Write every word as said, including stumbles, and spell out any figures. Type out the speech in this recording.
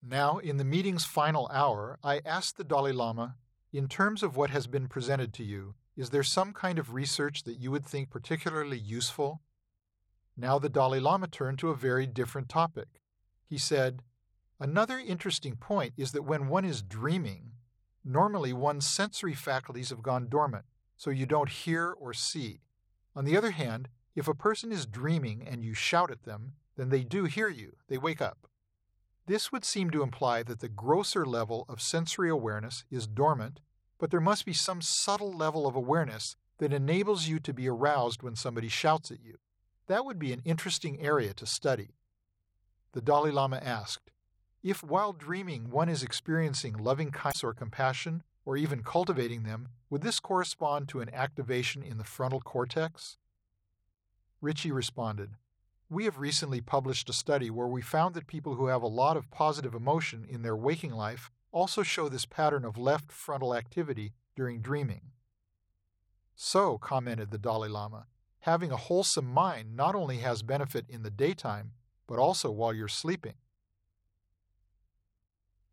Now, in the meeting's final hour, I asked the Dalai Lama, in terms of what has been presented to you, is there some kind of research that you would think particularly useful? Now the Dalai Lama turned to a very different topic. He said, another interesting point is that when one is dreaming, normally one's sensory faculties have gone dormant, so you don't hear or see. On the other hand, if a person is dreaming and you shout at them, then they do hear you, they wake up. This would seem to imply that the grosser level of sensory awareness is dormant, but there must be some subtle level of awareness that enables you to be aroused when somebody shouts at you. That would be an interesting area to study. The Dalai Lama asked, if while dreaming one is experiencing loving kindness or compassion, or even cultivating them, would this correspond to an activation in the frontal cortex? Richie responded, we have recently published a study where we found that people who have a lot of positive emotion in their waking life also show this pattern of left frontal activity during dreaming. So, commented the Dalai Lama, having a wholesome mind not only has benefit in the daytime, but also while you're sleeping.